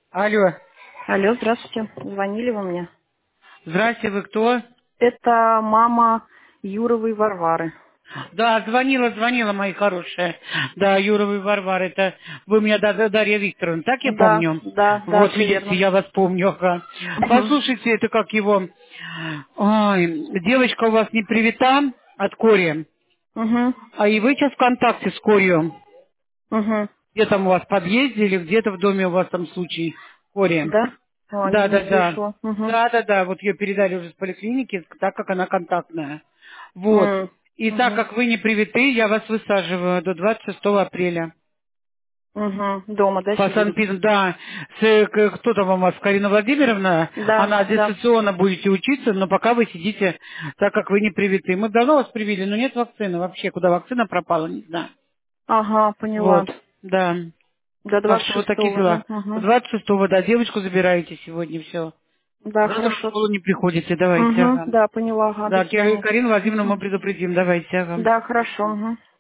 Алло. Алло, здравствуйте. Звонили вы мне? Здрасте, вы кто? Это мама Юровой Варвары. Да, звонила, моя хорошая. Да, Юровой Варвара, это вы меня, Дарья Викторовна, так я Да, помню? да, да, Вот, все видите, верно. я вас помню, ага. Угу. Послушайте, это как его... Ой, девочка у вас не привита от Кори, Угу. а и вы сейчас в контакте с Корью. Угу. Где там у вас в подъезде или где-то в доме у вас там случай Кори? Да? О, Да, не да, да. слышала. Угу. Да, вот ее передали уже с поликлиники, так как она контактная. Вот. И так Угу. как вы не привиты, я вас высаживаю до 26 апреля. Угу. Дома, да, По сидеть? Санпин, да, кто там у вас, Карина Владимировна, Да, она да. дистанционно будете учиться, но пока вы сидите, так как вы не привиты. Мы давно вас привили, но нет вакцины вообще. Куда вакцина пропала, не знаю. Ага, Вот, поняла. да. До Так что вот такие 26-го, да? дела. Угу. 26-го, да, девочку забираете сегодня, все. Да, Завтра в хорошо. школу не приходите, давайте, Угу. ага. Да, поняла, ага, до Да, свидания. Карину Владимировну мы Угу. предупредим, давайте, ага. Да, хорошо. Угу.